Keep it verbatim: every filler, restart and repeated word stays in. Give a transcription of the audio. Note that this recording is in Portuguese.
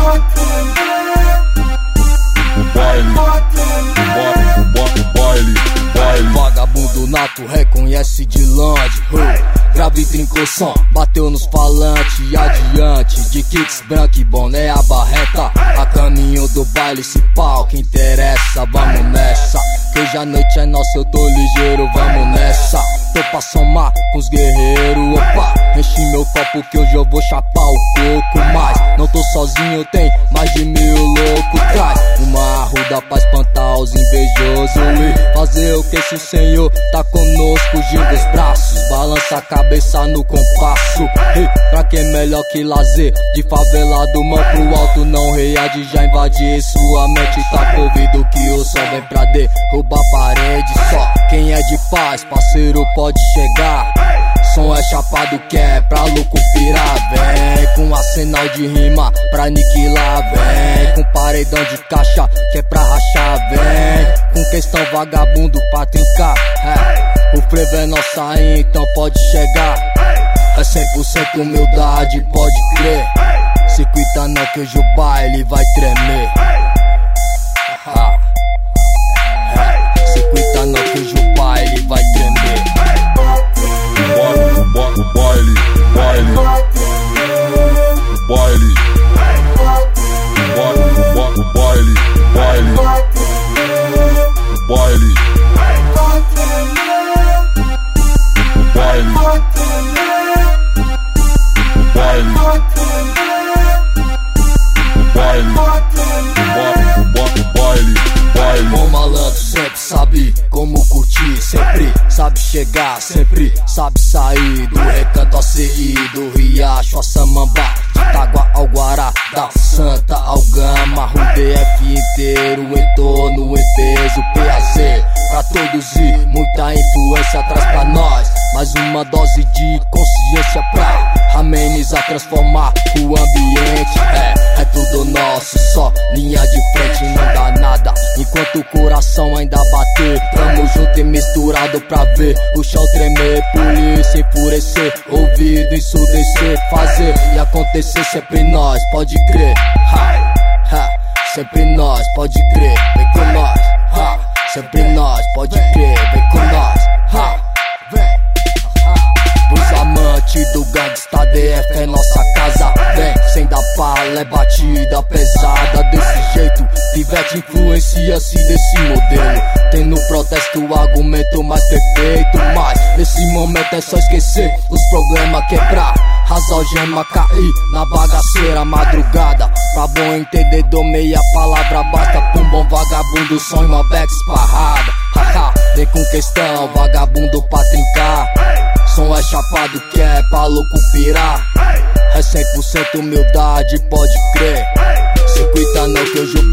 O baile, o baile, o baile, baile. Vagabundo nato reconhece de longe. uh. Grave trincou som, bateu nos falantes. Adiante, de kicks branco e boné a barreta. A caminho do baile, se pau que interessa. Vamos nessa, que hoje a noite é nossa, eu tô ligeiro, vamos nessa. Tô pra somar com os guerreiros, opa. Enche meu copo que hoje eu vou chapar o coco. Mas não tô sozinho, tem mais de mil loucos. Traz uma arruda pra espantar os invejosos e fazer o que se o Senhor tá conosco. Ginga os braços, balança a cabeça no compasso. E pra que melhor que lazer de favelado, mão pro alto, não reage, já invadir sua mente. Tá ouvido que o sol vem pra derrubar a parede. Só quem é de paz, parceiro, pode chegar. Som é chapado que é pra louco pirar. Vem com arsenal de rima pra aniquilar. Vem com paredão de caixa que é pra rachar. Vem com questão vagabundo pra trincar. é. O frevo é nossa aí, então pode chegar. É cem por cento humildade, pode crer. Circuita não que hoje o baile vai tremer. Circuita não que hoje o baile vai tremer. O baile, o baile, baile. O baile, o baile, o baile, baile. O baile, o baile, o baile, o baile, o baile, baile. Bom malandro sempre sabe como curtir, sempre sabe chegar, sempre sabe sair do recanto a C I, do Riacho a Samambá, de Itagua ao Guará, da Santa ao Gama, o D F inteiro em torno, em peso, P A Z pra todos e muita influência traz pra nós, mais uma dose de consciência pra amenizar, transformar o ambiente. É, é tudo nosso, só linha de frente, não dá nada enquanto o coração ainda bater. Tamo junto e misturado pra ver o chão tremer, polícia enfurecer, ouvido ensurdecer, fazer e acontecer sempre nós, pode crer. Ha, ha, sempre nós, pode crer, vem com nós. Ha, sempre nós, pode crer, vem com nós. Ha, vem. Os amantes do gangsta, D F é nossa casa. Vem, sem dar pala, é batida pesada. Desse jeito, pivete influencia-se desse modelo. Tem no protesto o argumento mais perfeito. Mas, nesse momento é só esquecer os problemas, quebrar as algemas, cair na bagaceira madrugada. Pra bom entendedor, meia palavra basta. Pra um bom vagabundo, sonho uma back esparrada. Haha, vem com questão, vagabundo pra trincar. Som é chapado que é pra louco pirar. É cem por cento humildade, pode crer. Circuita não que hoje o